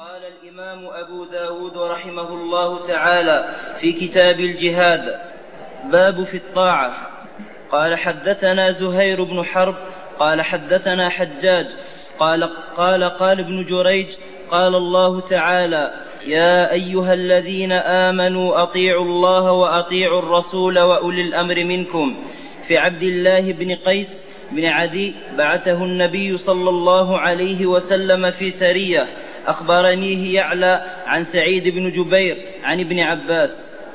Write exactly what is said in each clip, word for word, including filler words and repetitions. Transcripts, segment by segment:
قال الإمام أبو داود رحمه الله تعالى في كتاب الجهاد: باب في الطاعة. قال حدثنا زهير بن حرب قال حدثنا حجاج قال قال قال ابن جريج: قال الله تعالى: يا أيها الذين آمنوا أطيعوا الله وأطيعوا الرسول وأولي الأمر منكم. في عبد الله بن قيس بن عدي بعثه النبي صلى الله عليه وسلم في سرية، أخبرنيه يعلى عن سعيد بن جبير عن ابن عباس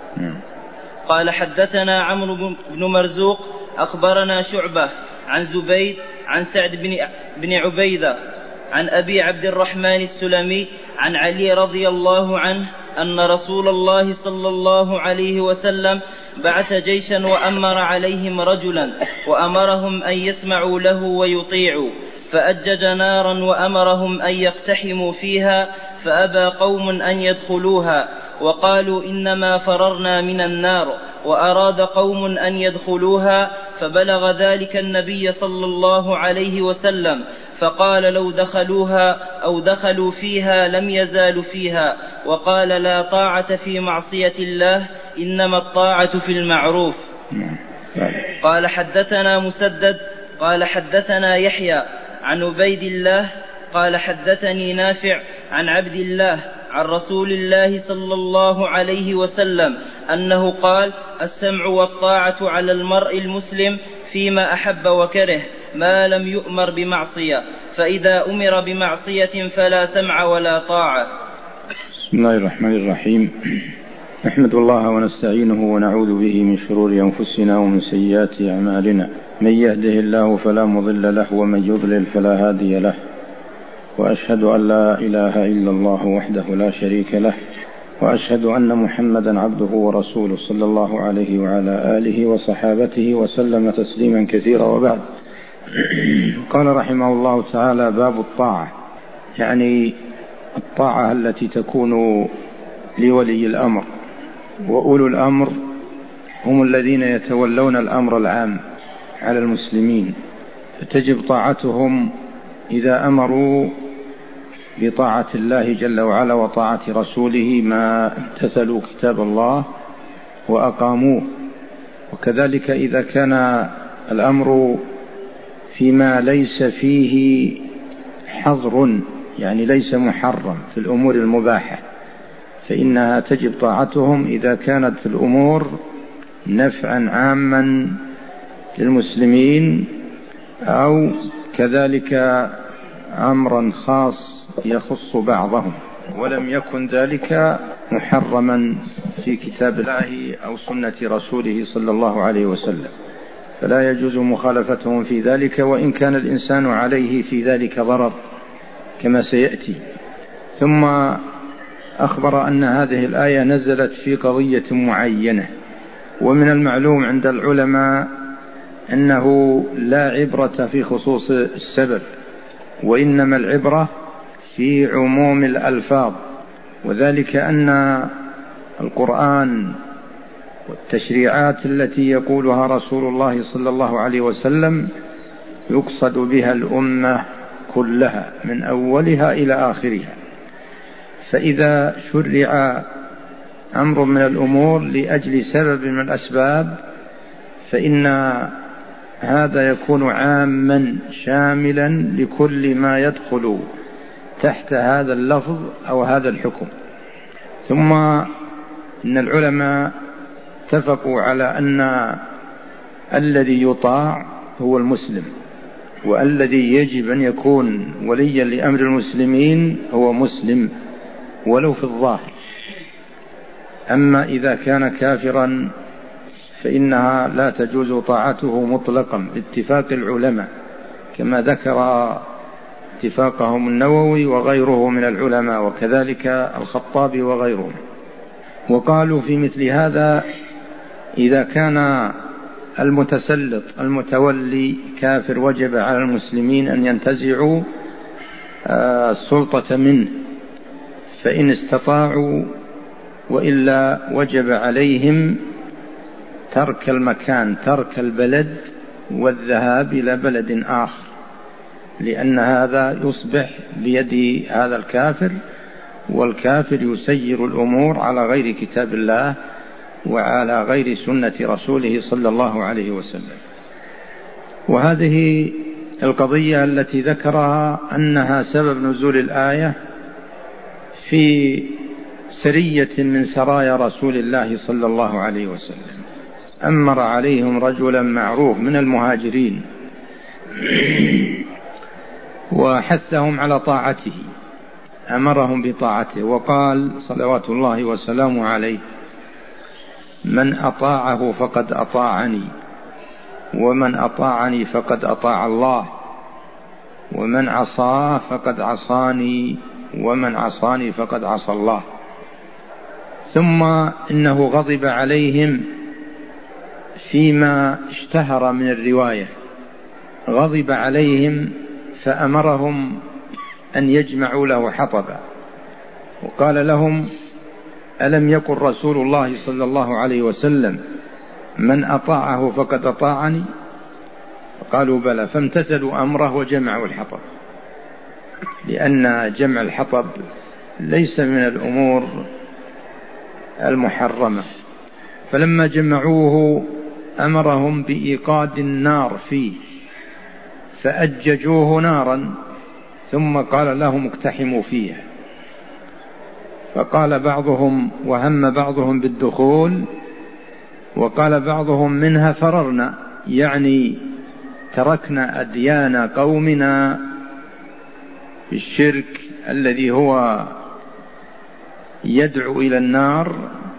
قال حدثنا عمرو بن مرزوق أخبرنا شعبة عن زبيد عن سعد بن عبيدة عن أبي عبد الرحمن السلمي عن علي رضي الله عنه أن رسول الله صلى الله عليه وسلم بعث جيشا وأمر عليهم رجلا وأمرهم أن يسمعوا له ويطيعوا، فأجج نارا وأمرهم أن يقتحموا فيها، فأبى قوم أن يدخلوها وقالوا إنما فررنا من النار، وأراد قوم أن يدخلوها فبلغ ذلك النبي صلى الله عليه وسلم، فقال لو دخلوها أو دخلوا فيها لم يزالوا فيها، وقال لا طاعة في معصية الله، إنما الطاعة في المعروف. قال حدثنا مسدد قال حدثنا يحيى عن عبيد الله قال حدثني نافع عن عبد الله عن رسول الله صلى الله عليه وسلم أنه قال: السمع والطاعة على المرء المسلم فيما أحب وكره ما لم يؤمر بمعصية، فإذا أمر بمعصية فلا سمع ولا طاعة. بسم الله الرحمن الرحيم. نحمد الله ونستعينه ونعوذ به من شرور أنفسنا ومن سيئات أعمالنا، من يهده الله فلا مضل له ومن يضلل فلا هادي له، وأشهد أن لا إله إلا الله وحده لا شريك له، وأشهد أن محمدا عبده ورسوله صلى الله عليه وعلى آله وصحابته وسلم تسليما كثيرا، وبعد. قال رحمه الله تعالى: باب الطاعة، يعني الطاعة التي تكون لولي الأمر، وأولو الأمر هم الذين يتولون الأمر العام على المسلمين، فتجب طاعتهم إذا أمروا بطاعة الله جل وعلا وطاعة رسوله ما امتثلوا كتاب الله وأقاموه، وكذلك إذا كان الأمر فيما ليس فيه حظر، يعني ليس محرم في الأمور المباحة، فإنها تجب طاعتهم إذا كانت الأمور نفعا عاما للمسلمين، أو كذلك أمرا خاص يخص بعضهم، ولم يكن ذلك محرما في كتاب الله أو سنة رسوله صلى الله عليه وسلم، فلا يجوز مخالفتهم في ذلك، وإن كان الإنسان عليه في ذلك ضرر كما سيأتي. ثم أخبر أن هذه الآية نزلت في قضية معينة، ومن المعلوم عند العلماء أنه لا عبرة في خصوص السبب، وإنما العبرة في عموم الألفاظ، وذلك أن القرآن والتشريعات التي يقولها رسول الله صلى الله عليه وسلم يقصد بها الأمة كلها من أولها إلى آخرها، فإذا شرع أمر من الأمور لأجل سبب من الأسباب فإن هذا يكون عاما شاملا لكل ما يدخل تحت هذا اللفظ أو هذا الحكم. ثم إن العلماء اتفقوا على أن الذي يطاع هو المسلم، والذي يجب أن يكون وليا لأمر المسلمين هو مسلم ولو في الظاهر. أما إذا كان كافرا فإنها لا تجوز طاعته مطلقا باتفاق العلماء، كما ذكر اتفاقهم النووي وغيره من العلماء، وكذلك الخطابي وغيرهم. وقالوا في مثل هذا إذا كان المتسلط المتولي كافر وجب على المسلمين أن ينتزعوا السلطة منه، فإن استطاعوا، وإلا وجب عليهم ترك المكان، ترك البلد والذهاب إلى بلد آخر، لأن هذا يصبح بيد هذا الكافر والكافر يسير الأمور على غير كتاب الله وعلى غير سنة رسوله صلى الله عليه وسلم. وهذه القضية التي ذكرها أنها سبب نزول الآية في سرية من سرايا رسول الله صلى الله عليه وسلم، أمر عليهم رجلا معروف من المهاجرين وحثهم على طاعته، أمرهم بطاعته، وقال صلوات الله وسلامه عليه: من أطاعه فقد أطاعني، ومن أطاعني فقد أطاع الله، ومن عصاه فقد عصاني، ومن عصاني فقد عصى الله. ثم إنه غضب عليهم فيما اشتهر من الرواية، غضب عليهم فأمرهم أن يجمعوا له حطبا، وقال لهم: ألم يقل رسول الله صلى الله عليه وسلم: من أطاعه فقد أطاعني؟ قالوا: بلى. فامتثلوا أمره وجمعوا الحطب، لأن جمع الحطب ليس من الأمور المحرمة. فلما جمعوه أمرهم بإيقاد النار فيه، فأججوه نارا، ثم قال لهم: اقتحموا فيها. فقال بعضهم وهم بعضهم بالدخول، وقال بعضهم: منها فررنا، يعني تركنا أديان قومنا بالشرك الذي هو يدعو إلى النار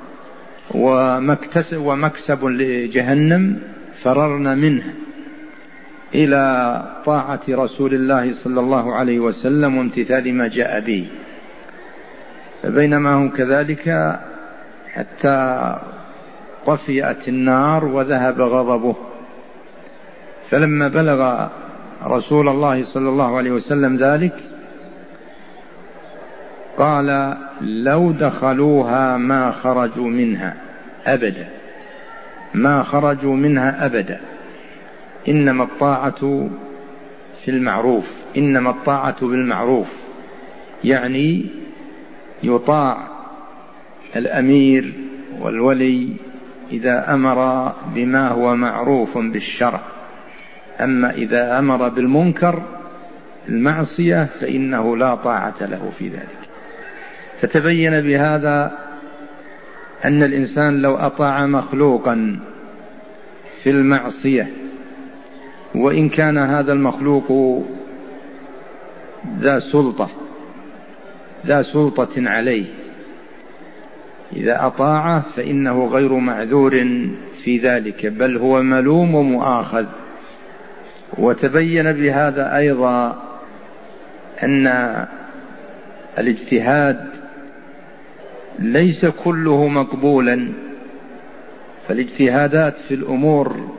ومكسب لجهنم، فررنا منه إلى طاعة رسول الله صلى الله عليه وسلم وامتثال ما جاء به. فبينما هم كذلك حتى طفئت النار وذهب غضبه. فلما بلغ رسول الله صلى الله عليه وسلم ذلك قال: لو دخلوها ما خرجوا منها أبدا، ما خرجوا منها أبدا. إنما الطاعة في المعروف، إنما الطاعة بالمعروف، يعني يطاع الأمير والولي إذا أمر بما هو معروف بالشرع، أما إذا أمر بالمنكر المعصية فإنه لا طاعة له في ذلك. فتبين بهذا أن الإنسان لو أطاع مخلوقا في المعصية، وإن كان هذا المخلوق ذا سلطة ذا سلطة عليه، إذا أطاعه فإنه غير معذور في ذلك، بل هو ملوم ومؤاخذ. وتبين بهذا أيضا أن الاجتهاد ليس كله مقبولا، فالاجتهادات في الأمور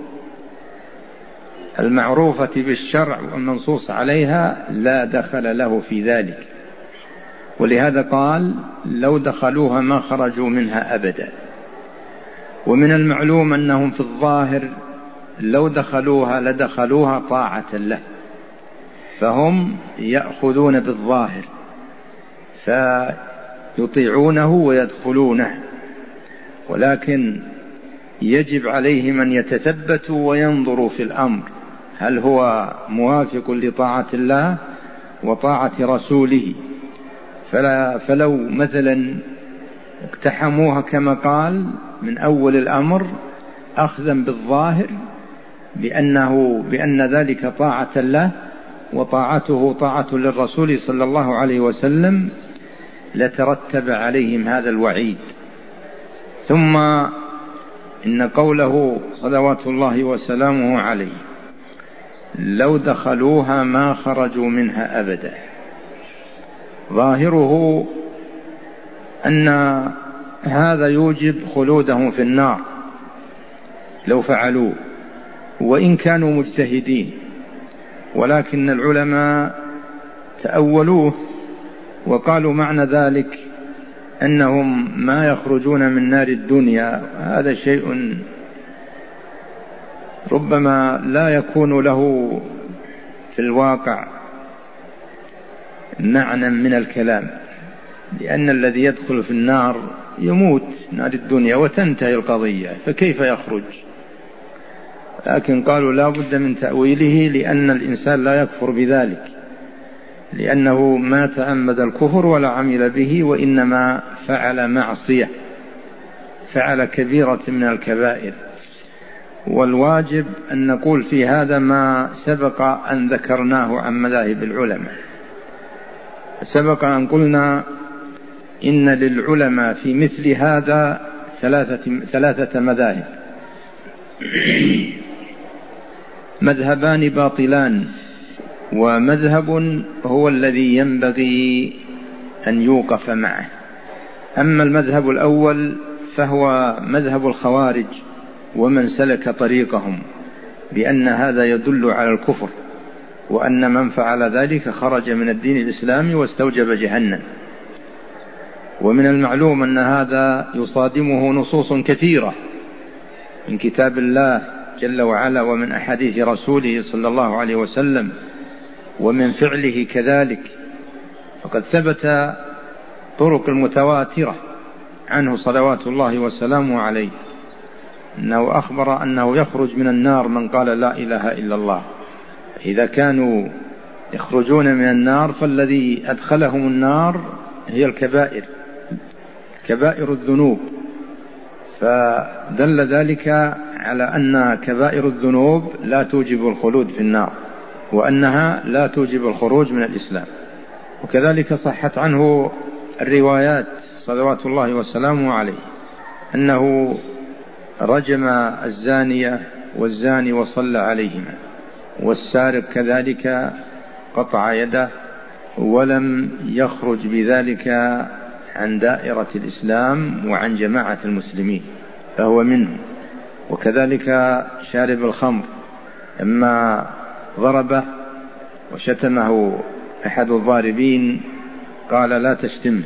المعروفة بالشرع والمنصوص عليها لا دخل له في ذلك. ولهذا قال: لو دخلوها ما خرجوا منها أبدا. ومن المعلوم أنهم في الظاهر لو دخلوها لدخلوها طاعة له، فهم يأخذون بالظاهر فيطيعونه ويدخلونه، ولكن يجب عليهم أن يتثبتوا وينظروا في الأمر هل هو موافق لطاعة الله وطاعة رسوله. فلا فلو مثلا اقتحموها كما قال من أول الأمر أخذا بالظاهر بأنه بأن ذلك طاعة له وطاعته طاعة للرسول صلى الله عليه وسلم، لترتب عليهم هذا الوعيد. ثم إن قوله صلوات الله وسلامه عليه: لو دخلوها ما خرجوا منها أبدا، ظاهره أن هذا يوجب خلودهم في النار لو فعلوه، وإن كانوا مجتهدين. ولكن العلماء تأولوه وقالوا معنى ذلك أنهم ما يخرجون من نار الدنيا. هذا شيء ربما لا يكون له في الواقع معنى من الكلام، لأن الذي يدخل في النار يموت نار الدنيا وتنتهي القضية، فكيف يخرج؟ لكن قالوا لا بد من تأويله، لأن الإنسان لا يكفر بذلك، لأنه ما تعمد الكفر ولا عمل به، وإنما فعل معصية، فعل كبيرة من الكبائر. والواجب أن نقول في هذا ما سبق أن ذكرناه عن مذاهب العلماء. سبق أن قلنا إن للعلماء في مثل هذا ثلاثة, ثلاثة مذاهب، مذهبان باطلان، ومذهب هو الذي ينبغي أن يوقف معه. أما المذهب الأول فهو مذهب الخوارج ومن سلك طريقهم، بأن هذا يدل على الكفر، وأن من فعل ذلك خرج من الدين الإسلامي واستوجب جهنم. ومن المعلوم أن هذا يصادمه نصوص كثيرة من كتاب الله جل وعلا، ومن أحاديث رسوله صلى الله عليه وسلم، ومن فعله كذلك. فقد ثبت طرق المتواترة عنه صلوات الله وسلامه عليه أنه أخبر أنه يخرج من النار من قال لا إله إلا الله. إذا كانوا يخرجون من النار فالذي أدخلهم النار هي الكبائر، كبائر الذنوب، فدل ذلك على أن كبائر الذنوب لا توجب الخلود في النار، وأنها لا توجب الخروج من الإسلام. وكذلك صحت عنه الروايات صلوات الله وسلامه عليه أنه رجم الزانية والزاني وصلى عليهما، والسارق كذلك قطع يده، ولم يخرج بذلك عن دائرة الإسلام وعن جماعة المسلمين، فهو منهم. وكذلك شارب الخمر لما ضربه وشتمه أحد الضاربين قال لا تشتمه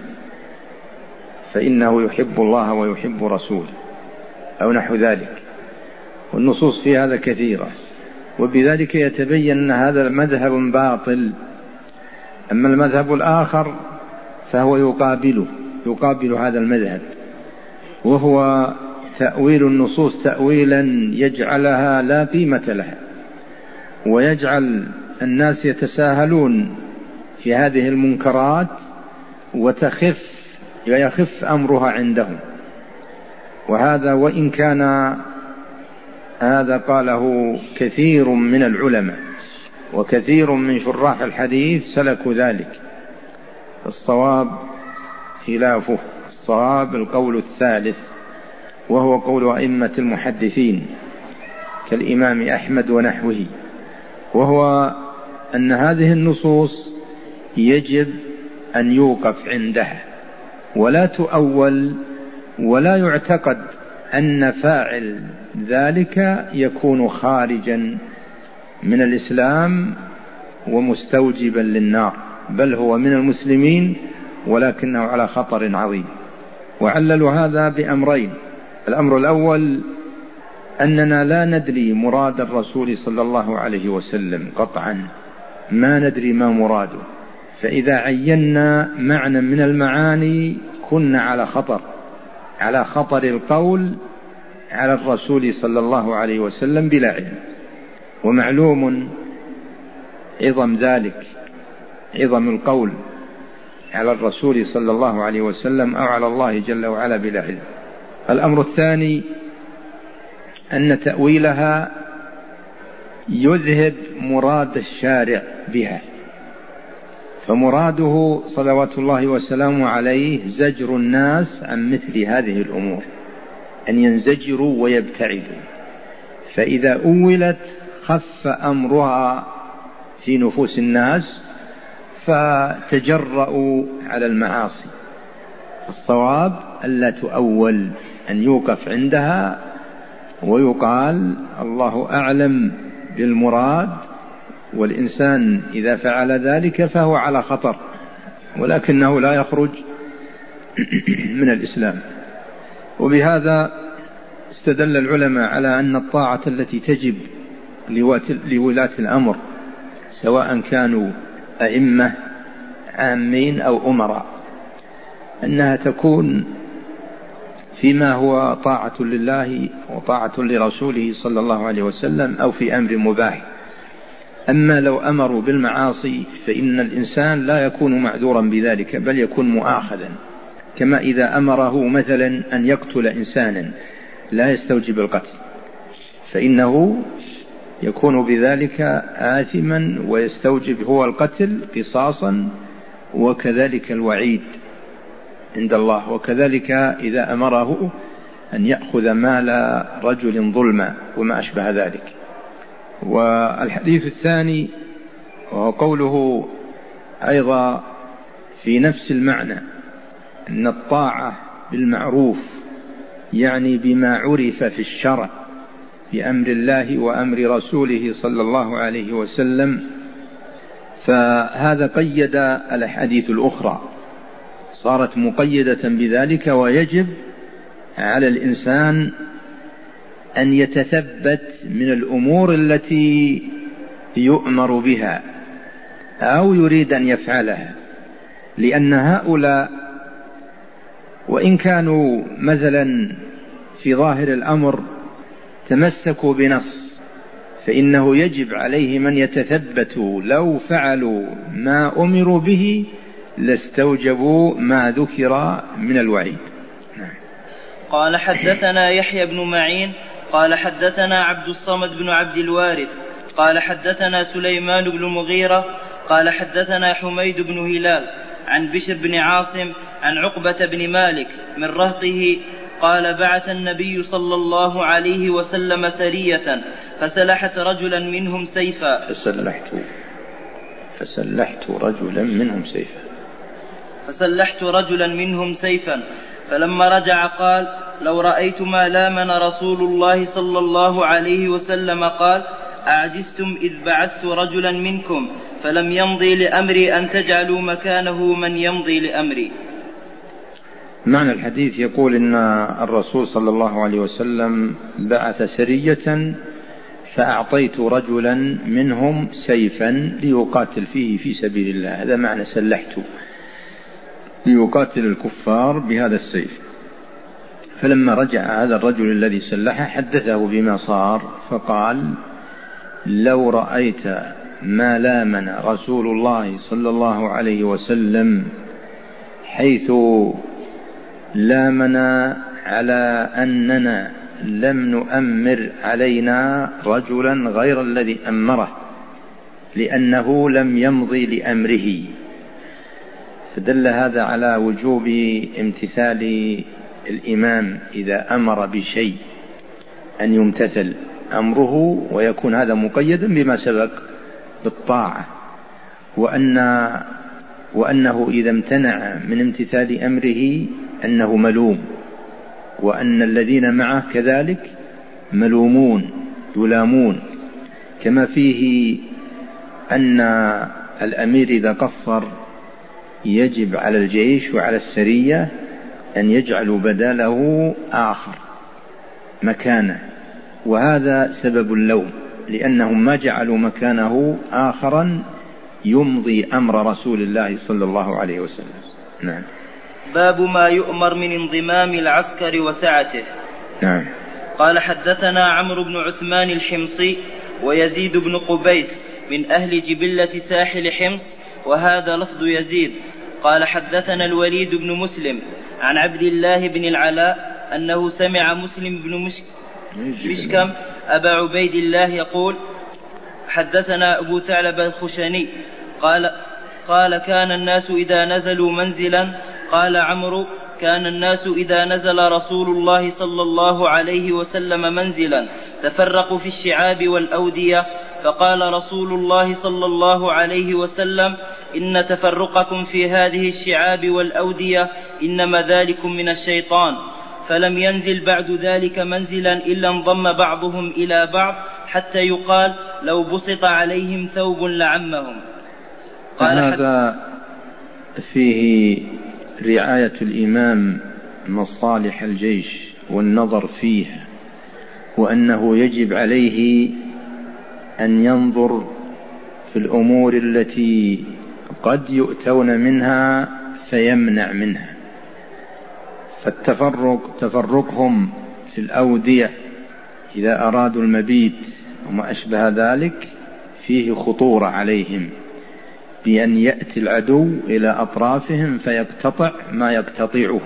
فإنه يحب الله ويحب رسوله، أو نحو ذلك. والنصوص في هذا كثيرة، وبذلك يتبين أن هذا مذهب باطل. أما المذهب الآخر فهو يقابله يقابل هذا المذهب، وهو تأويل النصوص تأويلا يجعلها لا قيمة لها، ويجعل الناس يتساهلون في هذه المنكرات وتخف يخف أمرها عندهم. وهذا وإن كان هذا قاله كثير من العلماء وكثير من شراح الحديث سلكوا ذلك، الصواب خلافه، الصواب القول الثالث، وهو قول أئمة المحدثين كالإمام أحمد ونحوه، وهو أن هذه النصوص يجب أن يوقف عندها ولا تؤول، ولا يعتقد أن فاعل ذلك يكون خارجا من الإسلام ومستوجبا للنار، بل هو من المسلمين ولكنه على خطر عظيم. وعللوا هذا بأمرين: الأمر الأول أننا لا ندري مراد الرسول صلى الله عليه وسلم قطعا، ما ندري ما مراده، فإذا عينا معنى من المعاني كنا على خطر على خطر القول على الرسول صلى الله عليه وسلم بلا علم. ومعلوم عظم ذلك، عظم القول على الرسول صلى الله عليه وسلم أو على الله جل وعلا بلا علم. الأمر الثاني أن تأويلها يذهب مراد الشارع بها، فمراده صلوات الله وسلامه عليه زجر الناس عن مثل هذه الأمور، أن ينزجروا ويبتعدوا، فإذا أولت خف أمرها في نفوس الناس فتجرؤوا على المعاصي. الصواب ألا تؤول، أن يوقف عندها ويقال الله أعلم بالمراد، والإنسان إذا فعل ذلك فهو على خطر، ولكنه لا يخرج من الإسلام. وبهذا استدل العلماء على أن الطاعة التي تجب لولاة الأمر سواء كانوا أئمة عامين أو أمراء أنها تكون فيما هو طاعة لله وطاعة لرسوله صلى الله عليه وسلم أو في أمر مباح. أما لو أمروا بالمعاصي فإن الإنسان لا يكون معذورا بذلك، بل يكون مؤاخذا، كما إذا أمره مثلا أن يقتل إنسانا لا يستوجب القتل فإنه يكون بذلك آثما ويستوجب هو القتل قصاصا، وكذلك الوعيد عند الله. وكذلك إذا أمره أن يأخذ مال رجل ظلما وما أشبه ذلك. والحديث الثاني وهو قوله أيضا في نفس المعنى أن الطاعة بالمعروف يعني بما عرف في الشرع بأمر الله وأمر رسوله صلى الله عليه وسلم، فهذا قيد الأحاديث الأخرى، صارت مقيدة بذلك. ويجب على الإنسان أن يتثبت من الأمور التي يؤمر بها أو يريد أن يفعلها، لأن هؤلاء وإن كانوا مثلا في ظاهر الأمر تمسكوا بنص، فإنه يجب عليهم أن يتثبتوا لو فعلوا ما أمروا به لاستوجبوا ما ذكر من الوعيد. قال حدثنا يحيى بن معين قال حدثنا عبد الصمد بن عبد الوارث قال حدثنا سليمان بن المغيرة قال حدثنا حميد بن هلال عن بشر بن عاصم عن عقبة بن مالك من رهطه قال بعث النبي صلى الله عليه وسلم سرية فسلحت رجلا منهم سيفا فسلحت فسلحت رجلا منهم سيفا فسلحت رجلا منهم سيفا فلما رجع قال لو رأيت ما لامن رسول الله صلى الله عليه وسلم قال أعجزتم إذ بعثت رجلا منكم فلم يمضي لأمري أن تجعلوا مكانه من يمضي لأمري. معنى الحديث يقول إن الرسول صلى الله عليه وسلم بعث سرية فأعطيت رجلا منهم سيفا ليقاتل فيه في سبيل الله، هذا معنى سلحت، ليقاتل الكفار بهذا السيف. فلما رجع هذا الرجل الذي سلحه حدثه بما صار فقال لو رأيت ما لامن رسول الله صلى الله عليه وسلم حيث لامنا على أننا لم نؤمر علينا رجلا غير الذي أمره لأنه لم يمضي لأمره. فدل هذا على وجوب امتثال الإمام إذا أمر بشيء أن يمتثل أمره، ويكون هذا مقيدا بما سبق بالطاعة، وأن وأنه إذا امتنع من امتثال أمره أنه ملوم، وأن الذين معه كذلك ملومون يلامون، كما فيه أن الأمير إذا قصر يجب على الجيش وعلى السرية أن يجعلوا بداله آخر مكانه، وهذا سبب اللوم، لأنهم ما جعلوا مكانه آخرا يمضي أمر رسول الله صلى الله عليه وسلم. نعم. باب ما يؤمر من انضمام العسكر وسعته. نعم. قال حدثنا عمرو بن عثمان الحمصي ويزيد بن قبيس من أهل جبلة ساحل حمص، وهذا لفظ يزيد. قال حدثنا الوليد بن مسلم عن عبد الله بن العلاء أنه سمع مسلم بن مش... مشكم أبا عبيد الله يقول حدثنا أبو ثعلب الخشني قال قال كان الناس إذا نزلوا منزلا، قال عمرو كان الناس إذا نزل رسول الله صلى الله عليه وسلم منزلا تفرقوا في الشعاب والأودية، فقال رسول الله صلى الله عليه وسلم إن تفرقكم في هذه الشعاب والأودية إنما ذلكم من الشيطان، فلم ينزل بعد ذلك منزلا إلا انضم بعضهم إلى بعض حتى يقال لو بسط عليهم ثوب لعمهم. قال هذا فيه رعاية الإمام مصالح الجيش والنظر فيه، وأنه يجب عليه أن ينظر في الأمور التي قد يؤتون منها فيمنع منها، التفرق تفرقهم في الأودية إذا أرادوا المبيت وما أشبه ذلك فيه خطورة عليهم، بأن يأتي العدو إلى أطرافهم فيقتطع ما يقتطعه.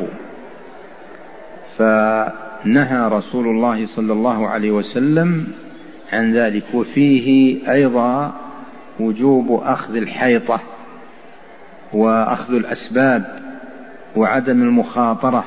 فنهى رسول الله صلى الله عليه وسلم عن ذلك. وفيه أيضا وجوب أخذ الحيطة وأخذ الأسباب وعدم المخاطرة،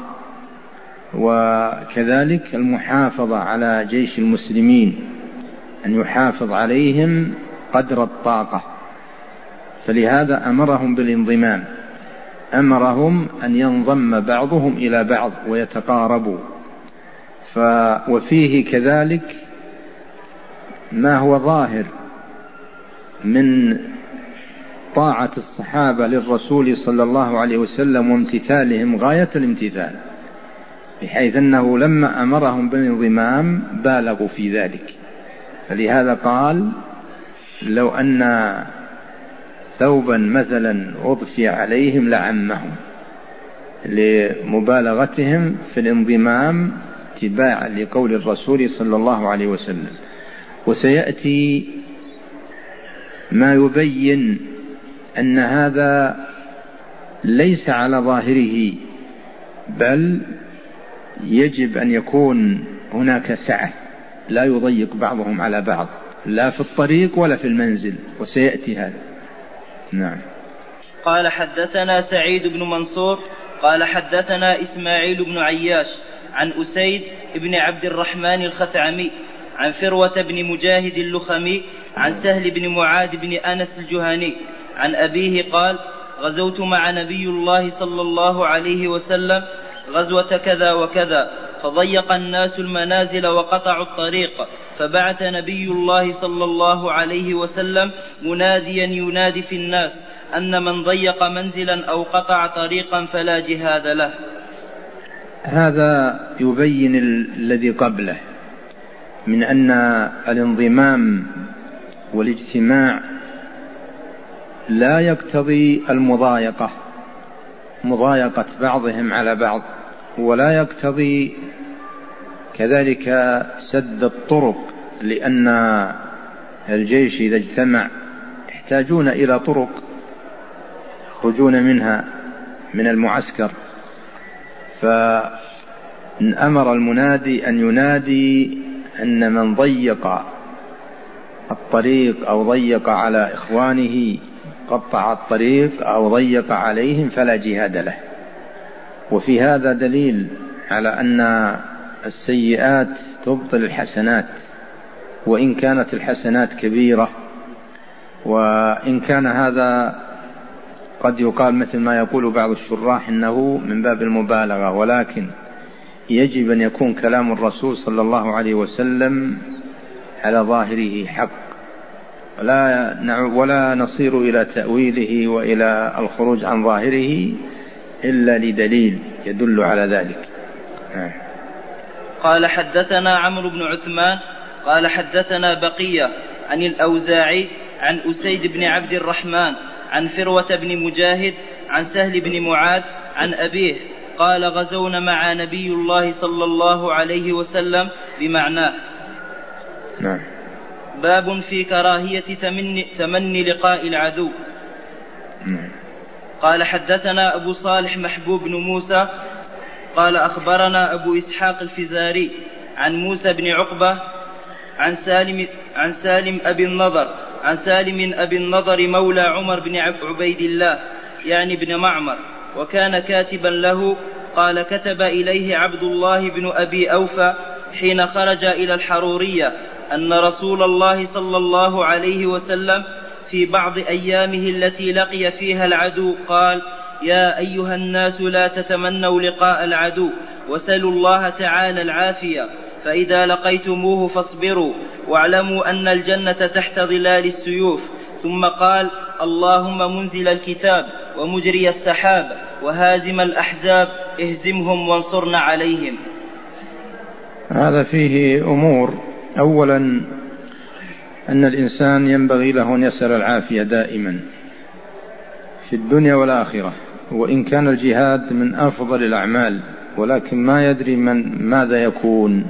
وكذلك المحافظة على جيش المسلمين، أن يحافظ عليهم قدر الطاقة. فلهذا أمرهم بالانضمام، أمرهم أن ينضم بعضهم إلى بعض ويتقاربوا. ف وفيه كذلك ما هو ظاهر من طاعة الصحابة للرسول صلى الله عليه وسلم وامتثالهم غاية الامتثال، بحيث أنه لما أمرهم بالانضمام بالغوا في ذلك. فلهذا قال: لو أن ثوبا مثلا أضفي عليهم لعمهم، لمبالغتهم في الانضمام اتباعا لقول الرسول صلى الله عليه وسلم. وسيأتي ما يبين أن هذا ليس على ظاهره، بل يجب أن يكون هناك سعة، لا يضيق بعضهم على بعض لا في الطريق ولا في المنزل، وسيأتي هذا. نعم. قال: حدثنا سعيد بن منصور قال حدثنا إسماعيل بن عياش عن أسيد بن عبد الرحمن الخثعمي عن فروة بن مجاهد اللخمي عن سهل بن معاذ بن أنس الجهني عن أبيه قال: غزوت مع نبي الله صلى الله عليه وسلم غزوة كذا وكذا، فضيق الناس المنازل وقطعوا الطريق، فبعث نبي الله صلى الله عليه وسلم مناديا ينادي في الناس أن من ضيق منزلا أو قطع طريقا فلا جهاد له. هذا يبين الذي قبله من أن الانضمام والاجتماع لا يقتضي المضايقة، مضايقة بعضهم على بعض، ولا يقتضي كذلك سد الطرق، لأن الجيش إذا اجتمع يحتاجون إلى طرق يخرجون منها من المعسكر. فأمر المنادي أن ينادي أن من ضيق الطريق أو ضيق على إخوانه، قطع الطريق أو ضيق عليهم فلا جهاد له. وفي هذا دليل على أن السيئات تبطل الحسنات، وإن كانت الحسنات كبيرة. وإن كان هذا قد يقال مثل ما يقول بعض الشراح إنه من باب المبالغة، ولكن يجب أن يكون كلام الرسول صلى الله عليه وسلم على ظاهره حق، ولا ولا نصير إلى تأويله وإلى الخروج عن ظاهره إلا لدليل يدل على ذلك. قال: حدثنا عمرو بن عثمان قال حدثنا بقية عن الأوزاعي عن أسيد بن عبد الرحمن عن فروة بن مجاهد عن سهل بن معاذ عن أبيه قال: غزونا مع نبي الله صلى الله عليه وسلم بمعناه. نعم. باب في كراهية تمني, تمني لقاء العدو. نعم. قال: حدثنا أبو صالح محبوب بن موسى قال أخبرنا أبو إسحاق الفزاري عن موسى بن عقبة عن سالم, عن سالم أبي النضر عن سالم أبي النضر مولى عمر بن عبيد الله يعني بن معمر، وكان كاتبا له. قال: كتب إليه عبد الله بن أبي أوفى حين خرج إلى الحرورية أن رسول الله صلى الله عليه وسلم في بعض أيامه التي لقي فيها العدو قال: يا أيها الناس لا تتمنوا لقاء العدو، وسلوا الله تعالى العافية، فإذا لقيتموه فاصبروا، واعلموا أن الجنة تحت ظلال السيوف. ثم قال: اللهم منزل الكتاب ومجري السحاب وهازم الأحزاب اهزمهم وانصرنا عليهم. هذا فيه أمور. أولا أن الإنسان ينبغي له أن يسأل العافية دائما في الدنيا والآخرة، وإن كان الجهاد من أفضل الأعمال ولكن ما يدري من ماذا يكون،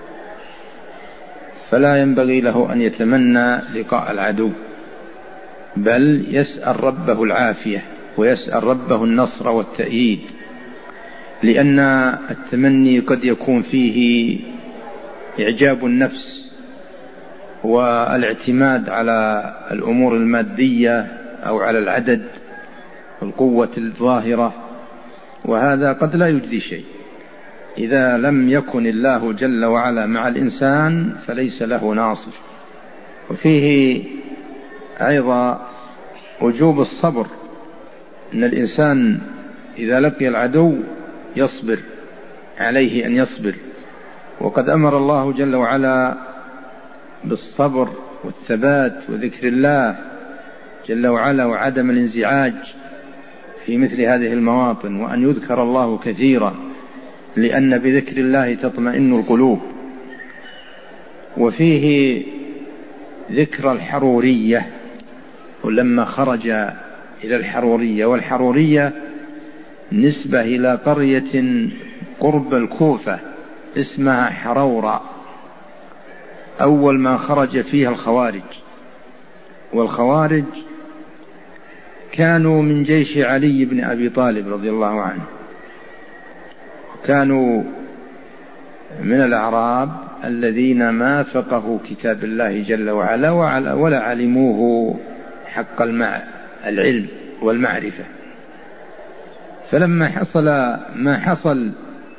فلا ينبغي له أن يتمنى لقاء العدو، بل يسأل ربه العافية ويسأل ربه النصر والتأييد، لأن التمني قد يكون فيه إعجاب النفس والاعتماد على الأمور المادية أو على العدد والقوة الظاهرة، وهذا قد لا يجدي شيء. إذا لم يكن الله جل وعلا مع الإنسان فليس له ناصر. وفيه أيضا وجوب الصبر، أن الإنسان إذا لقي العدو يصبر، عليه أن يصبر، وقد أمر الله جل وعلا بالصبر والثبات وذكر الله جل وعلا وعدم الانزعاج في مثل هذه المواطن، وأن يذكر الله كثيرا، لأن بذكر الله تطمئن القلوب. وفيه ذكر الحرورية، ولما خرج إلى الحرورية، والحرورية نسبة إلى قرية قرب الكوفة اسمها حرورة، أول ما خرج فيها الخوارج، والخوارج كانوا من جيش علي بن أبي طالب رضي الله عنه، كانوا من الأعراب الذين ما فقهوا كتاب الله جل وعلا ولا علموه حق العلم والمعرفة. فلما حصل ما حصل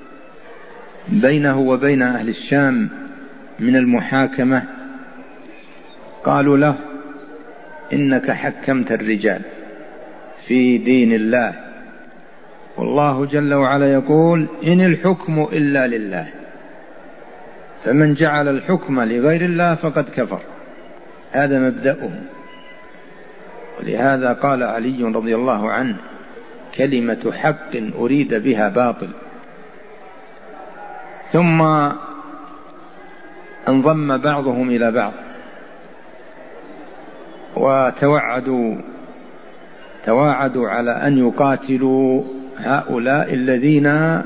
بينه وبين أهل الشام من المحاكمة، قالوا له: إنك حكمت الرجال في دين الله، والله جل وعلا يقول: إن الحكم إلا لله، فمن جعل الحكم لغير الله فقد كفر. هذا مبدأهم. ولهذا قال علي رضي الله عنه: كلمة حق أريد بها باطل. ثم انضم بعضهم إلى بعض وتوعدوا تواعدوا على أن يقاتلوا هؤلاء الذين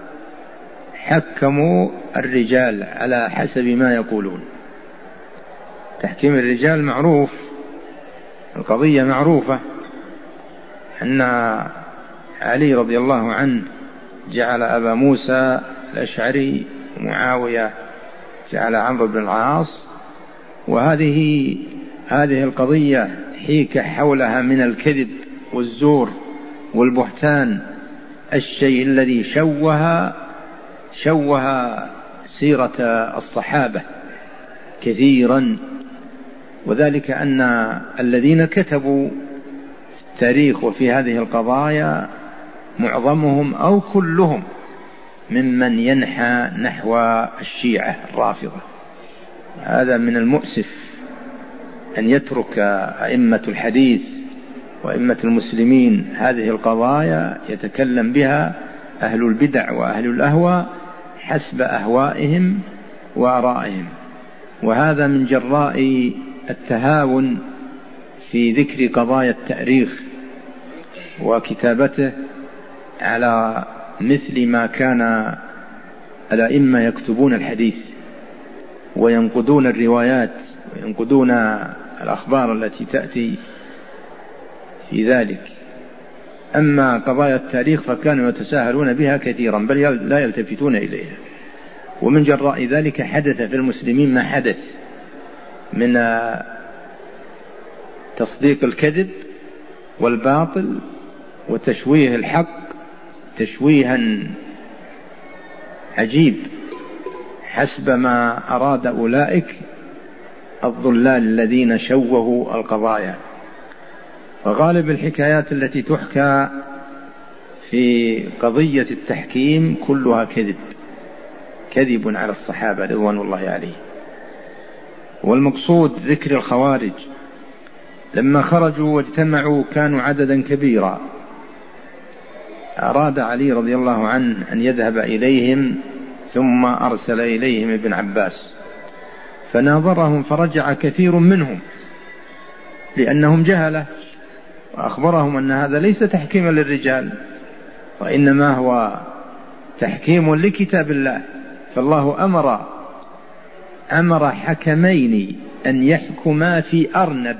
حكموا الرجال على حسب ما يقولون. تحكيم الرجال معروف، القضية معروفة، أن علي رضي الله عنه جعل أبا موسى الأشعري ومعاوية جعل عمرو بن العاص، وهذه هذه القضية حيك حولها من الكذب والزور والبهتان الشيء الذي شوه شوه سيرة الصحابة كثيرا. وذلك أن الذين كتبوا التاريخ وفي هذه القضايا معظمهم أو كلهم ممن ينحى نحو الشيعة الرافضة. هذا من المؤسف أن يترك أئمة الحديث وأئمة المسلمين هذه القضايا يتكلم بها أهل البدع وأهل الأهواء حسب أهوائهم وآرائهم، وهذا من جراء التهاون في ذكر قضايا التاريخ وكتابته على مثل ما كان الأئمة يكتبون الحديث وينقدون الروايات وينقدون الأخبار التي تأتي في ذلك. أما قضايا التاريخ فكانوا يتساهلون بها كثيرا، بل لا يلتفتون إليها. ومن جراء ذلك حدث في المسلمين ما حدث من تصديق الكذب والباطل وتشويه الحق تشويها عجيب حسب ما أراد أولئك الضلال الذين شوهوا القضايا. وغالب الحكايات التي تحكى في قضية التحكيم كلها كذب كذب على الصحابة رضوان الله عليهم. والمقصود ذكر الخوارج لما خرجوا واجتمعوا كانوا عددا كبيرا، أراد علي رضي الله عنه أن يذهب إليهم، ثم أرسل إليهم ابن عباس فناظرهم فرجع كثير منهم لأنهم جهلة، وأخبرهم أن هذا ليس تحكيما للرجال، وإنما هو تحكيم لكتاب الله. فالله أمر أمر حكمين أن يحكما في أرنب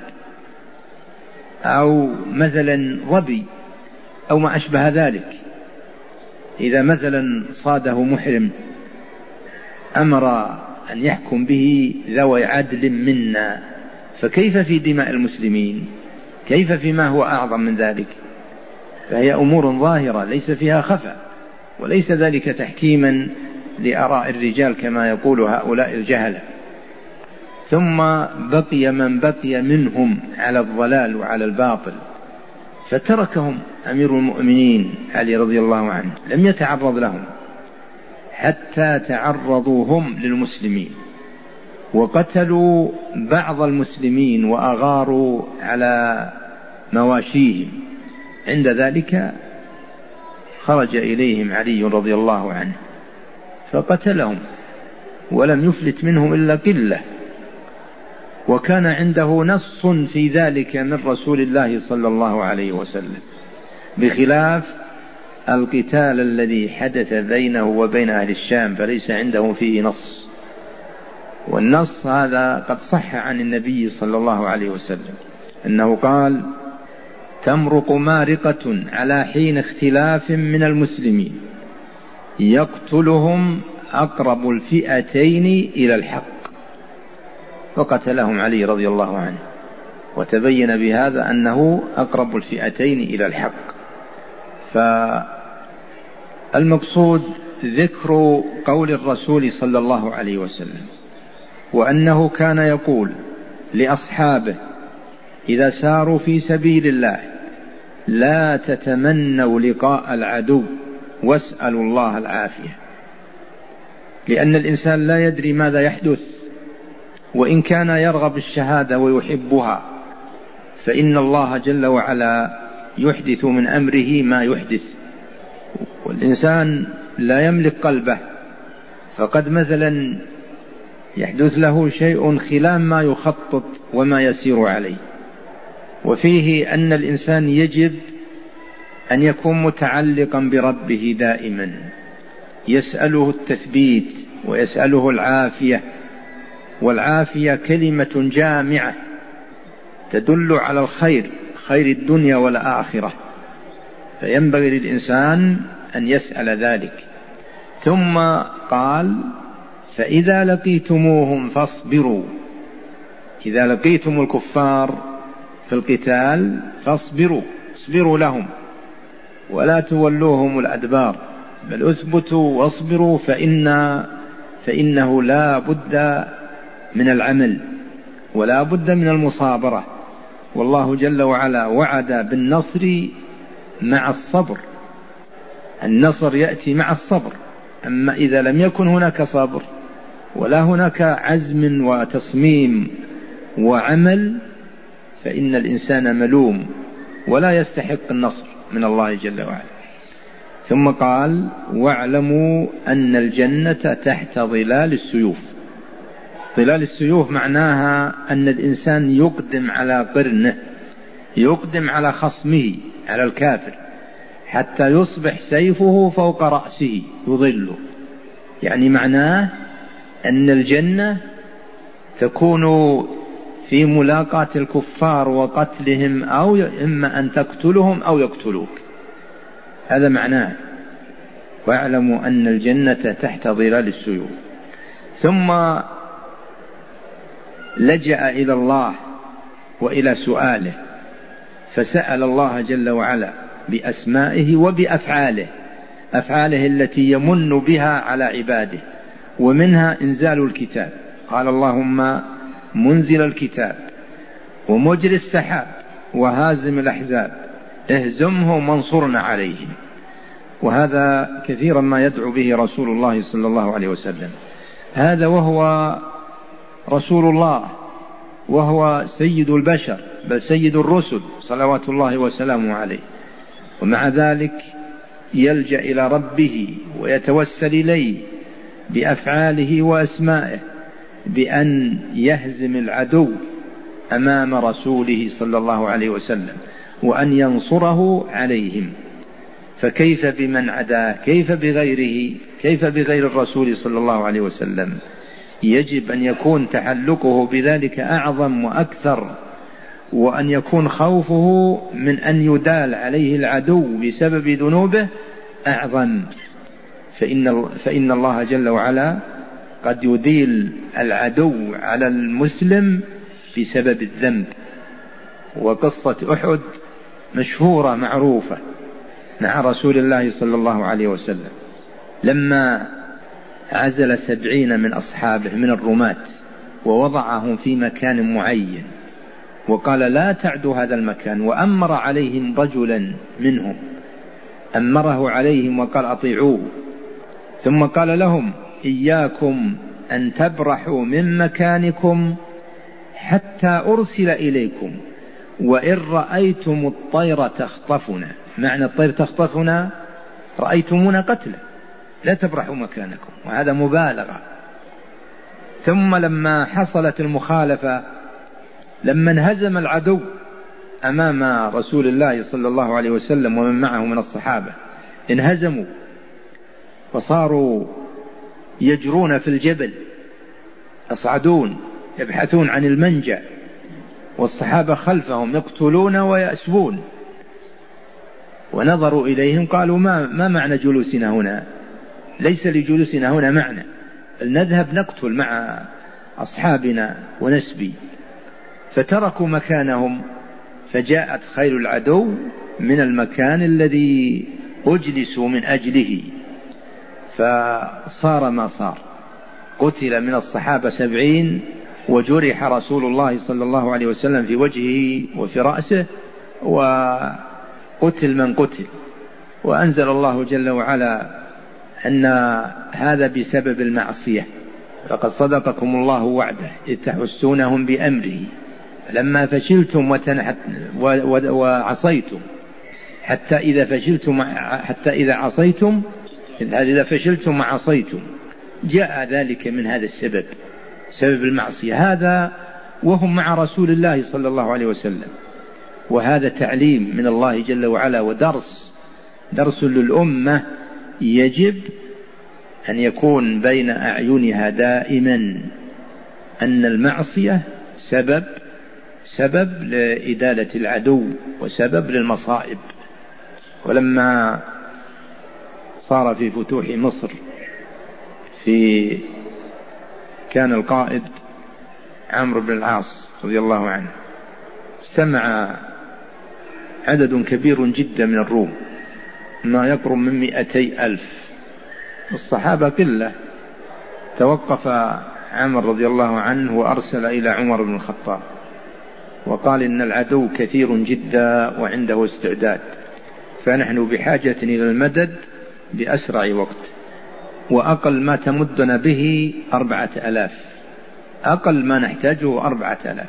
أو مثلا ظبي أو ما أشبه ذلك، إذا مثلا صاده محرم أمر أن يحكم به ذوي عدل منا، فكيف في دماء المسلمين؟ كيف فيما هو أعظم من ذلك؟ فهي أمور ظاهرة ليس فيها خفاء، وليس ذلك تحكيما لآراء الرجال كما يقول هؤلاء الجهلة. ثم بقي من بقي منهم على الضلال وعلى الباطل فتركهم أمير المؤمنين علي رضي الله عنه، لم يتعرض لهم حتى تعرضوا هم للمسلمين وقتلوا بعض المسلمين وأغاروا على مواشيهم. عند ذلك خرج إليهم علي رضي الله عنه فقتلهم ولم يفلت منهم إلا قلة، وكان عنده نص في ذلك من رسول الله صلى الله عليه وسلم، بخلاف القتال الذي حدث بينه وبين أهل الشام فليس عنده فيه نص. والنص هذا قد صح عن النبي صلى الله عليه وسلم أنه قال: تمرق مارقة على حين اختلاف من المسلمين يقتلهم أقرب الفئتين إلى الحق. فقتلهم علي رضي الله عنه، وتبين بهذا أنه أقرب الفئتين إلى الحق. فالمقصود ذكر قول الرسول صلى الله عليه وسلم، وأنه كان يقول لأصحابه إذا ساروا في سبيل الله: لا تتمنوا لقاء العدو واسألوا الله العافية، لأن الإنسان لا يدري ماذا يحدث، وإن كان يرغب الشهادة ويحبها فإن الله جل وعلا يحدث من أمره ما يحدث، والإنسان لا يملك قلبه، فقد مثلا يحدث له شيء خلاف ما يخطط وما يسير عليه. وفيه أن الإنسان يجب أن يكون متعلقا بربه دائما، يسأله التثبيت ويسأله العافية، والعافية كلمة جامعة تدل على الخير، خير الدنيا والآخرة، فينبغي للإنسان أن يسأل ذلك. ثم قال: فإذا لقيتموهم فاصبروا، إذا لقيتم الكفار في القتال فاصبروا، اصبروا لهم ولا تولوهم الأدبار، بل اثبتوا واصبروا، فإن فإنه لا بد من العمل ولا بد من المصابرة، والله جل وعلا وعد بالنصر مع الصبر، النصر يأتي مع الصبر. أما إذا لم يكن هناك صبر ولا هناك عزم وتصميم وعمل فإن الإنسان ملوم ولا يستحق النصر من الله جل وعلا. ثم قال: واعلموا أن الجنة تحت ظلال السيوف. ظلال السيوف معناها أن الإنسان يقدم على قرنه، يقدم على خصمه، على الكافر، حتى يصبح سيفه فوق رأسه يظله. يعني معناه أن الجنة تكون في ملاقاة الكفار وقتلهم، أو إما أن تقتلهم أو يقتلوك، هذا معناه. واعلموا أن الجنة تحت ظلال السيوف. ثم لجأ إلى الله وإلى سؤاله، فسأل الله جل وعلا بأسمائه وبأفعاله، أفعاله التي يمن بها على عباده، ومنها إنزال الكتاب. قال: اللهم منزل الكتاب ومجري السحاب وهازم الأحزاب اهزمهم وانصرنا عليهم. وهذا كثيرا ما يدعو به رسول الله صلى الله عليه وسلم، هذا وهو رسول الله وهو سيد البشر بل سيد الرسل صلوات الله وسلامه عليه، ومع ذلك يلجأ إلى ربه ويتوسل إليه بأفعاله وأسمائه بأن يهزم العدو أمام رسوله صلى الله عليه وسلم وأن ينصره عليهم. فكيف بمن عداه؟ كيف بغيره؟ كيف بغير الرسول صلى الله عليه وسلم؟ يجب أن يكون تحلقه بذلك أعظم وأكثر، وأن يكون خوفه من أن يدال عليه العدو بسبب ذنوبه أعظم. فإن, فإن الله جل وعلا قد يديل العدو على المسلم بسبب الذنب. وقصة أحد مشهورة معروفة مع رسول الله صلى الله عليه وسلم، لما عزل سبعين من أصحابه من الرماة ووضعهم في مكان معين وقال لا تعدوا هذا المكان، وأمر عليهم رجلا منهم أمره عليهم وقال أطيعوه، ثم قال لهم إياكم أن تبرحوا من مكانكم حتى أرسل إليكم، وإن رأيتم الطير تخطفنا، معنى الطير تخطفنا رأيتمونا قتلا، لا تبرحوا مكانكم، وهذا مبالغة. ثم لما حصلت المخالفة، لما انهزم العدو أمام رسول الله صلى الله عليه وسلم ومن معه من الصحابة، انهزموا وصاروا يجرون في الجبل، يصعدون يبحثون عن المنجا، والصحابة خلفهم يقتلون ويأسبون. ونظروا إليهم قالوا ما, ما معنى جلوسنا هنا؟ ليس لجلوسنا هنا معنى، نذهب نقتل مع أصحابنا ونسبي. فتركوا مكانهم، فجاءت خيل العدو من المكان الذي أجلسوا من أجله، فصار ما صار، قتل من الصحابة سبعين، وجرح رسول الله صلى الله عليه وسلم في وجهه وفي رأسه، وقتل من قتل. وأنزل الله جل وعلا أن هذا بسبب المعصية، لقد صدقكم الله وعده إذ تحسونهم بأمره لما فشلتم وعصيتم حتى إذا فشلتم حتى إذا عصيتم إذا فشلتم وعصيتم، جاء ذلك من هذا السبب، سبب المعصية هذا، وهم مع رسول الله صلى الله عليه وسلم. وهذا تعليم من الله جل وعلا ودرس درس للأمة، يجب أن يكون بين أعينها دائما أن المعصية سبب سبب لإدالة العدو وسبب للمصائب. ولما صار في فتوح مصر، في كان القائد عمرو بن العاص رضي الله عنه، استمع عدد كبير جدا من الروم، ما يقرب من مئتي ألف، الصحابة قلة. توقف عمر رضي الله عنه وأرسل إلى عمر بن الخطاب وقال إن العدو كثير جدا وعنده استعداد، فنحن بحاجة إلى المدد بأسرع وقت، وأقل ما تمدنا به أربعة ألاف، أقل ما نحتاجه أربعة ألاف.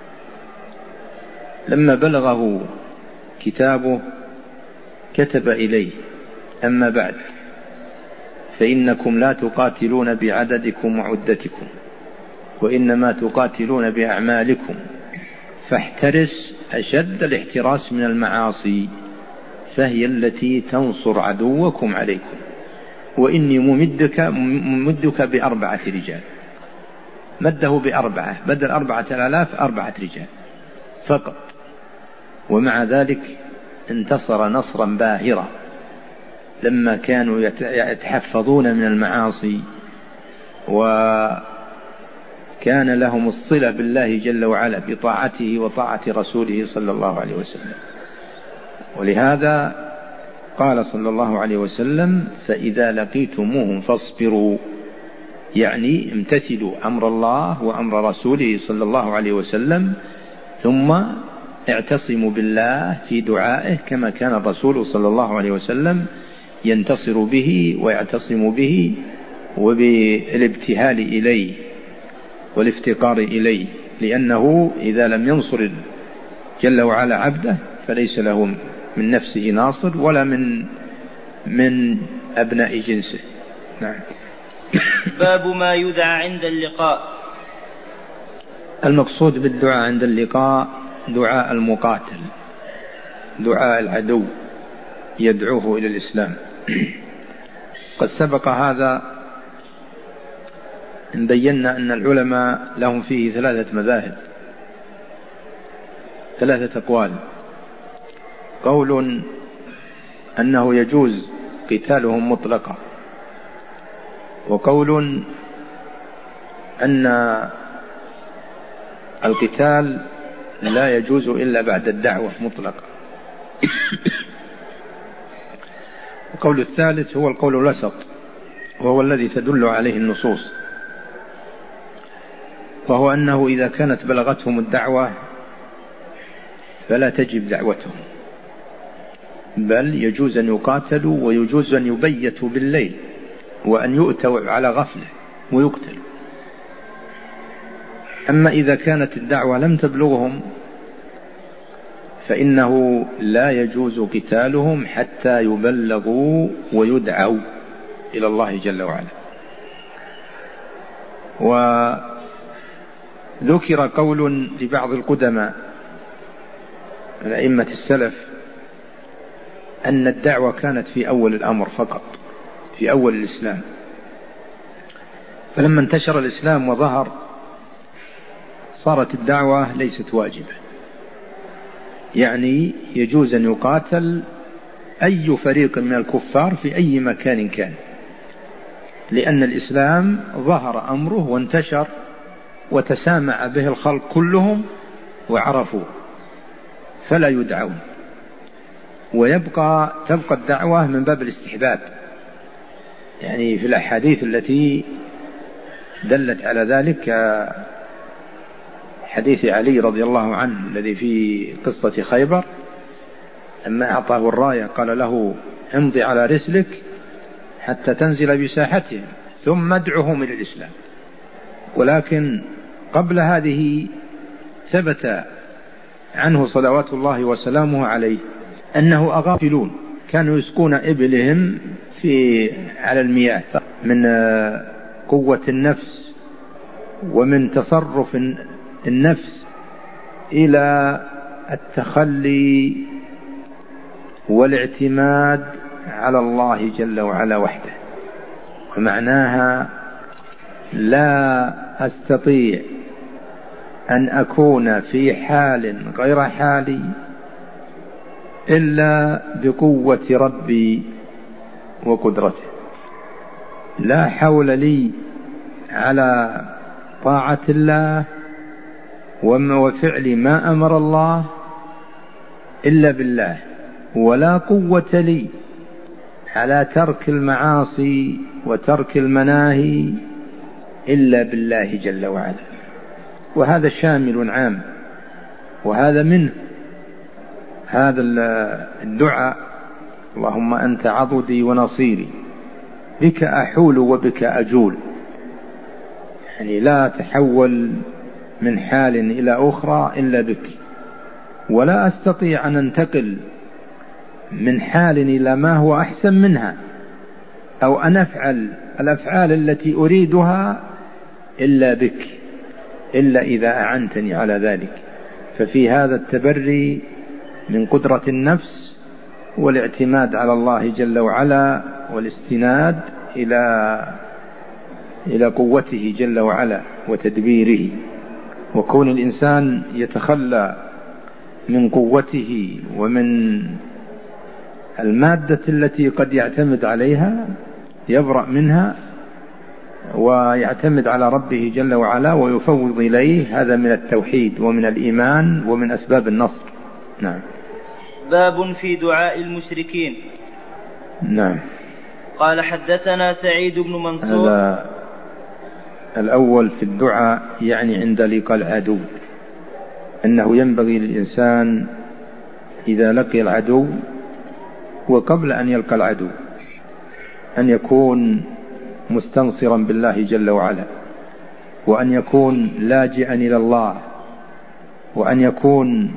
لما بلغه كتابه كتب إليه: أما بعد، فإنكم لا تقاتلون بعددكم وعدتكم، وإنما تقاتلون بأعمالكم، فاحترس أشد الاحتراس من المعاصي، فهي التي تنصر عدوكم عليكم، وإني ممدك, ممدك بأربعة رجال. مده بأربعة، بدل أربعة آلاف أربعة رجال فقط. ومع ذلك انتصر نصرا باهرا، لما كانوا يتحفظون من المعاصي وكان لهم الصلة بالله جل وعلا بطاعته وطاعة رسوله صلى الله عليه وسلم. ولهذا قال صلى الله عليه وسلم: فإذا لقيتموهم فاصبروا، يعني امتثلوا أمر الله وأمر رسوله صلى الله عليه وسلم، ثم اعتصموا بالله في دعائه، كما كان الرسول صلى الله عليه وسلم ينتصر به ويعتصم به، وبالابتهال إليه والافتقار إليه، لأنه إذا لم ينصر جل وعلا عبده فليس له من نفسه ناصر ولا من من أبناء جنسه. نعم. باب ما يدعى عند اللقاء. المقصود بالدعاء عند اللقاء دعاء المقاتل، دعاء العدو، يدعوه إلى الإسلام. قد سبق هذا إن بينا أن العلماء لهم فيه ثلاثة مذاهب، ثلاثة أقوال. قول أنه يجوز قتالهم مطلقا، وقول أن القتال لا يجوز إلا بعد الدعوة مطلقا. القول الثالث هو القول الوسط، وهو الذي تدل عليه النصوص، وهو أنه إذا كانت بلغتهم الدعوة فلا تجب دعوتهم، بل يجوز أن يقاتلوا ويجوز أن يبيتوا بالليل وأن يؤتوا على غفلة ويقتلوا. أما إذا كانت الدعوة لم تبلغهم فإنه لا يجوز قتالهم حتى يبلغوا ويدعوا إلى الله جل وعلا. وذكر قول لبعض القدماء من أئمة السلف أن الدعوة كانت في أول الأمر فقط، في أول الإسلام، فلما انتشر الإسلام وظهر صارت الدعوة ليست واجبة، يعني يجوز أن يقاتل أي فريق من الكفار في أي مكان كان، لأن الإسلام ظهر أمره وانتشر وتسامع به الخلق كلهم وعرفوا، فلا يدعون. ويبقى تبقى الدعوة من باب الاستحباب، يعني في الأحاديث التي دلت على ذلك حديث علي رضي الله عنه الذي في قصة خيبر، لما أعطاه الراية قال له امضي على رسلك حتى تنزل بساحتهم ثم ادعهم إلى الإسلام. ولكن قبل هذه ثبت عنه صلوات الله وسلامه عليه أنه أغافلون كانوا يسقون إبلهم في على المياه من قوة النفس ومن تصرف النفس إلى التخلي والاعتماد على الله جل وعلا وحده. ومعناها لا أستطيع أن أكون في حال غير حالي إلا بقوة ربي وقدرته، لا حول لي على طاعة الله وفعل ما أمر الله إلا بالله، ولا قوة لي على ترك المعاصي وترك المناهي إلا بالله جل وعلا. وهذا شامل عام، وهذا منه هذا الدعاء: اللهم أنت عضدي ونصيري، بك أحول وبك أجول. يعني لا تحول من حال إلى أخرى إلا بك، ولا أستطيع أن أنتقل من حال إلى ما هو أحسن منها أو أن أفعل الأفعال التي أريدها إلا بك، إلا إذا أعنتني على ذلك. ففي هذا التبري من قدرة النفس والاعتماد على الله جل وعلا والاستناد إلى إلى قوته جل وعلا وتدبيره. وكون الإنسان يتخلى من قوته ومن المادة التي قد يعتمد عليها يبرأ منها ويعتمد على ربه جل وعلا ويفوض إليه، هذا من التوحيد ومن الإيمان ومن أسباب النصر. نعم. باب في دعاء المشركين. نعم. قال حدثنا سعيد بن منصور. هذا الأول في الدعاء يعني عند لقاء العدو، أنه ينبغي للإنسان إذا لقي العدو وقبل أن يلقى العدو أن يكون مستنصرا بالله جل وعلا، وأن يكون لاجئا إلى الله، وأن يكون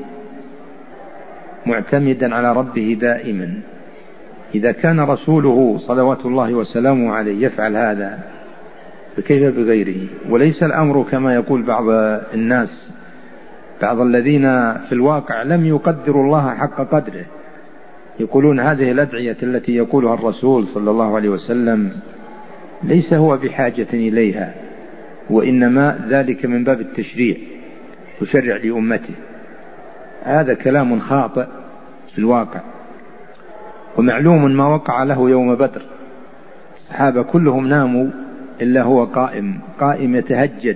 معتمدا على ربه دائما. إذا كان رسوله صلوات الله وسلامه عليه يفعل هذا فكيف بغيره؟ وليس الأمر كما يقول بعض الناس، بعض الذين في الواقع لم يقدروا الله حق قدره، يقولون هذه الأدعية التي يقولها الرسول صلى الله عليه وسلم ليس هو بحاجة إليها، وإنما ذلك من باب التشريع، يشرع لأمته. هذا كلام خاطئ في الواقع، ومعلوم ما وقع له يوم بدر. الصحابة كلهم ناموا إلا هو قائم قائم يتهجد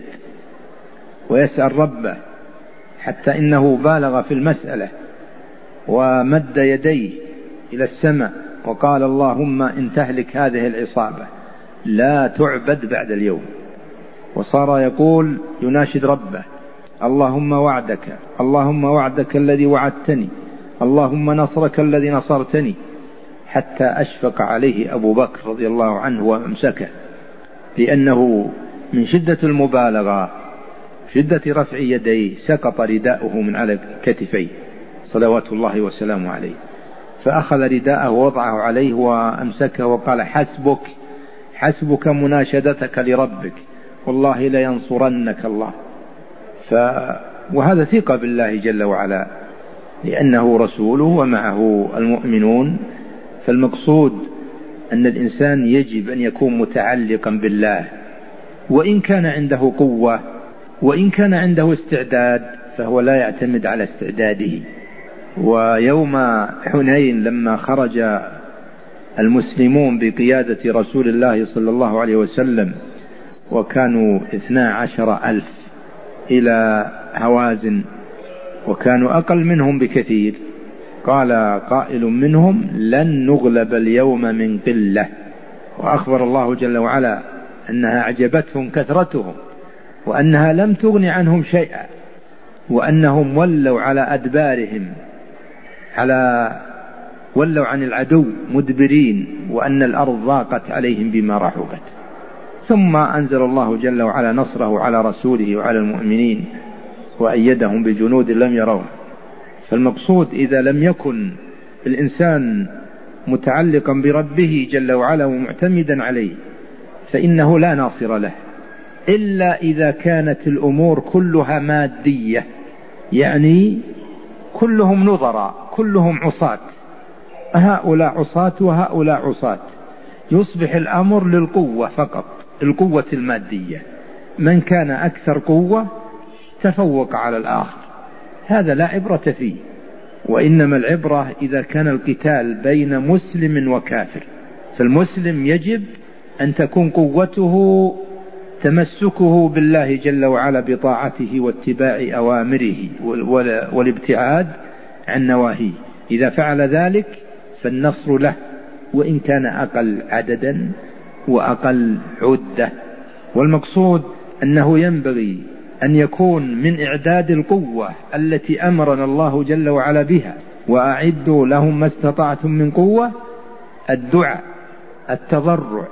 ويسأل ربه، حتى إنه بالغ في المسألة ومد يديه إلى السماء وقال اللهم إن تهلك هذه العصابة لا تعبد بعد اليوم. وصار يقول يناشد ربه اللهم وعدك، اللهم وعدك الذي وعدتني، اللهم نصرك الذي نصرتني، حتى أشفق عليه أبو بكر رضي الله عنه وأمسكه، لأنه من شدة المبالغة شدة رفع يديه سقط رداؤه من على كتفيه صلوات الله وسلامه عليه، فأخذ رداءه ووضعه عليه وأمسكه وقال حسبك حسبك مناشدتك لربك، والله لينصرنك الله. ف... وهذا ثقة بالله جل وعلا، لأنه رسوله ومعه المؤمنون. فالمقصود أن الإنسان يجب أن يكون متعلقا بالله، وإن كان عنده قوة وإن كان عنده استعداد فهو لا يعتمد على استعداده. ويوم حنين لما خرج المسلمون بقيادة رسول الله صلى الله عليه وسلم وكانوا اثنا عشر ألف إلى هوازن، وكانوا أقل منهم بكثير، قال قائل منهم لن نغلب اليوم من قلة، وأخبر الله جل وعلا أنها أعجبتهم كثرتهم وأنها لم تغن عنهم شيئا، وأنهم ولوا على أدبارهم على ولوا عن العدو مدبرين، وأن الأرض ضاقت عليهم بما رحبت. ثم أنزل الله جل وعلا نصره على رسوله وعلى المؤمنين وأيدهم بجنود لم يروها. فالمقصود إذا لم يكن الإنسان متعلقا بربه جل وعلا ومعتمدا عليه فإنه لا ناصر له، إلا إذا كانت الأمور كلها مادية، يعني كلهم نظراء كلهم عصاة، هؤلاء عصاة وهؤلاء عصاة، يصبح الأمر للقوة فقط، القوة المادية، من كان أكثر قوة تفوق على الآخر، هذا لا عبرة فيه. وإنما العبرة إذا كان القتال بين مسلم وكافر، فالمسلم يجب أن تكون قوته تمسكه بالله جل وعلا بطاعته واتباع أوامره والابتعاد عن نواهيه، إذا فعل ذلك فالنصر له وإن كان أقل عددا وأقل عدة. والمقصود أنه ينبغي أن يكون من إعداد القوة التي أمرنا الله جل وعلا بها، وأعدوا لهم ما استطعتم من قوة، الدعاء، التضرع،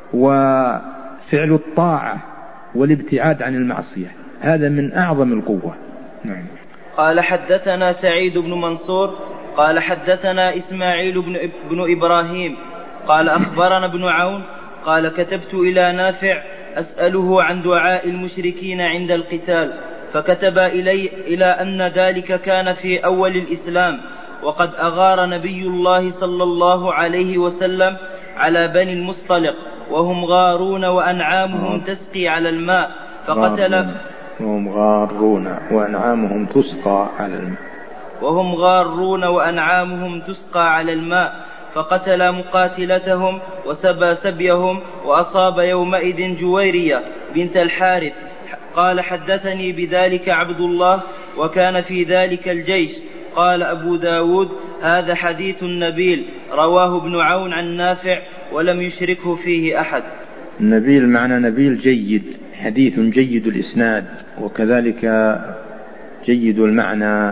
وفعل الطاعة، والابتعاد عن المعصية، هذا من أعظم القوة. نعم. قال حدثنا سعيد بن منصور قال حدثنا إسماعيل بن, بن إبراهيم قال أخبرنا ابن عون قال كتبت إلى نافع أسأله عن دعاء المشركين عند القتال، فكتب إلي إلى أن ذلك كان في أول الإسلام، وقد أغار نبي الله صلى الله عليه وسلم على بني المصطلق وهم غارون وأنعامهم تسقي على الماء، فقتل وهم غارون وأنعامهم تسقى على الماء وهم غارون وأنعامهم تسقى على الماء فقتل مقاتلتهم وسبى سبيهم، وأصاب يومئذ جويرية بنت الحارث. قال حدثني بذلك عبد الله وكان في ذلك الجيش. قال أبو داود هذا حديث نبيل رواه ابن عون عن نافع ولم يشركه فيه أحد. نبيل معنى نبيل جيد، حديث جيد الإسناد وكذلك جيد المعنى.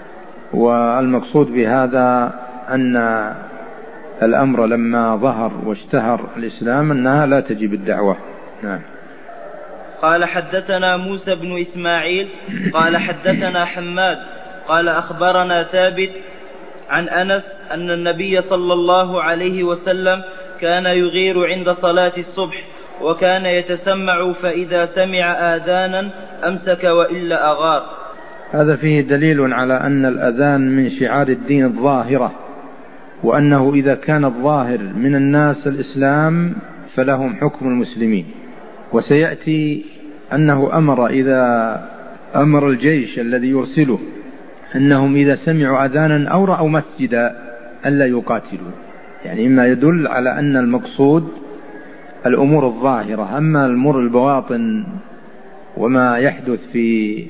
والمقصود بهذا أن الأمر لما ظهر واشتهر الإسلام أنها لا تجب الدعوة. نعم. قال حدثنا موسى بن إسماعيل قال حدثنا حماد قال أخبرنا ثابت عن أنس أن النبي صلى الله عليه وسلم كان يغير عند صلاة الصبح، وكان يتسمع فإذا سمع آذانا أمسك وإلا أغار. هذا فيه دليل على أن الأذان من شعار الدين الظاهرة، وأنه إذا كان الظاهر من الناس الإسلام فلهم حكم المسلمين. وسيأتي أنه أمر إذا أمر الجيش الذي يرسله أنهم إذا سمعوا أذانا أو رأوا مسجدا ألا يقاتلوا، يعني إما يدل على أن المقصود الأمور الظاهرة، أما الأمور البواطن وما يحدث في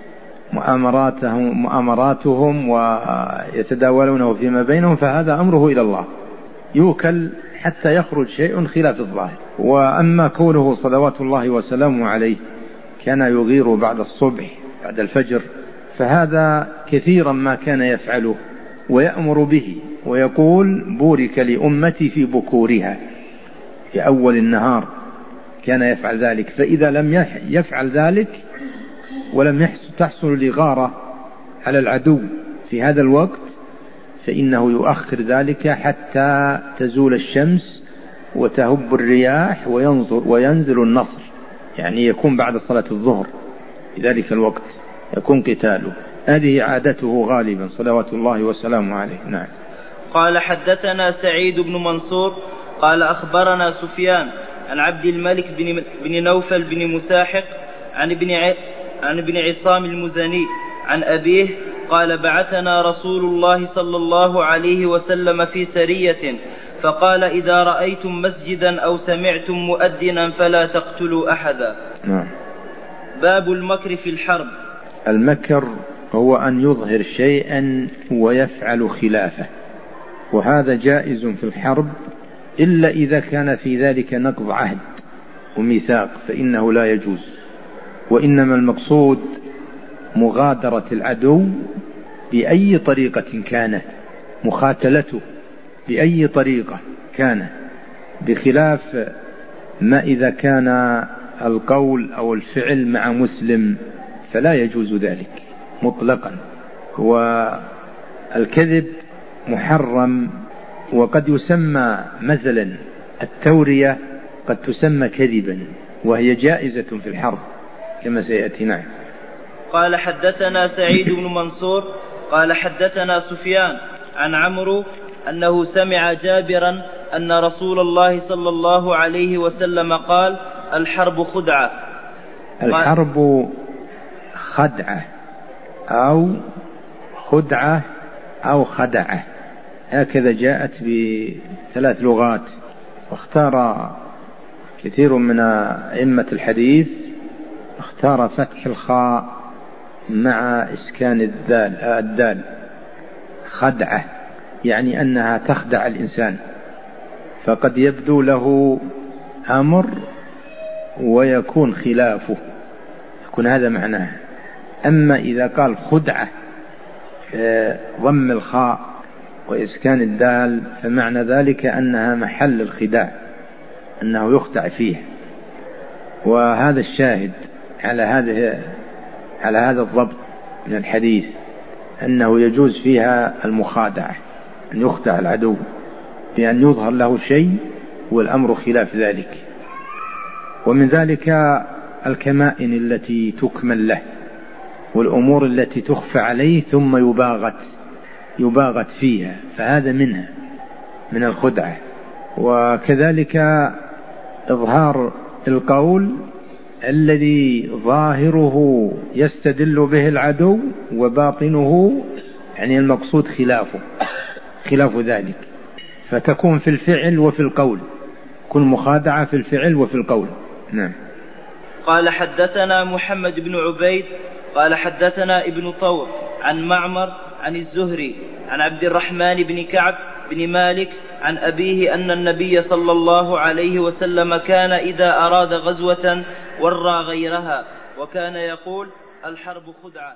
مؤامراتهم, مؤامراتهم ويتداولونه فيما بينهم فهذا أمره إلى الله، يوكل حتى يخرج شيء خلاف الظاهر. وأما كونه صلوات الله وسلامه عليه كان يغير بعد الصبح بعد الفجر، فهذا كثيرا ما كان يفعله ويأمر به، ويقول بورك لأمتي في بكورها، في أول النهار كان يفعل ذلك. فإذا لم يفعل ذلك ولم تحصل الإغارة على العدو في هذا الوقت فإنه يؤخر ذلك حتى تزول الشمس وتهب الرياح وينظر وينزل النصر، يعني يكون بعد صلاة الظهر في ذلك الوقت يكون قتاله. هذه عادته غالبا صلوات الله وسلامه عليه. نعم. قال حدثنا سعيد بن منصور قال أخبرنا سفيان عن عبد الملك بن, بن نوفل بن مساحق عن ابن, عن ابن عصام المزني عن أبيه قال بعثنا رسول الله صلى الله عليه وسلم في سرية فقال إذا رأيتم مسجدا أو سمعتم مؤذنا فلا تقتلوا أحدا. نعم. باب المكر في الحرب. المكر هو أن يظهر شيئا ويفعل خلافه، وهذا جائز في الحرب إلا إذا كان في ذلك نقض عهد وميثاق فإنه لا يجوز، وإنما المقصود مغادرة العدو بأي طريقة كانت، مخاتلته بأي طريقة كان، بخلاف ما إذا كان القول أو الفعل مع مسلم فلا يجوز ذلك مطلقا. والكذب محرم، وقد يسمى مثلا التورية قد تسمى كذبا وهي جائزة في الحرب كما سيأتي. نعم. قال حدثنا سعيد بن منصور قال حدثنا سفيان عن عمرو أنه سمع جابرا أن رسول الله صلى الله عليه وسلم قال الحرب خدعة. الحرب خدعة أو خدعة أو خدعة، هكذا جاءت بثلاث لغات، واختار كثير من أئمة الحديث اختار فتح الخاء مع إسكان الدال, الدال خدعة، يعني أنها تخدع الإنسان، فقد يبدو له أمر ويكون خلافه، يكون هذا معناه. أما إذا قال خدعة ضم الخاء وإسكان الدال فمعنى ذلك أنها محل الخداع، أنه يخدع فيه. وهذا الشاهد على هذا على هذا الضبط من الحديث أنه يجوز فيها المخادعة، أن يخدع العدو بأن يظهر له شيء والأمر خلاف ذلك. ومن ذلك الكمائن التي تكمل له والأمور التي تخفى عليه ثم يباغت يباغت فيها، فهذا منها من الخدعة. وكذلك إظهار القول الذي ظاهره يستدل به العدو وباطنه يعني المقصود خلافه خلاف ذلك، فتكون في الفعل وفي القول، كن مخادعة في الفعل وفي القول. نعم. قال حدثنا محمد بن عبيد قال حدثنا ابن طور عن معمر عن الزهري عن عبد الرحمن بن كعب بن مالك عن أبيه أن النبي صلى الله عليه وسلم كان إذا أراد غزوة ورى غيرها وكان يقول الحرب خدعة.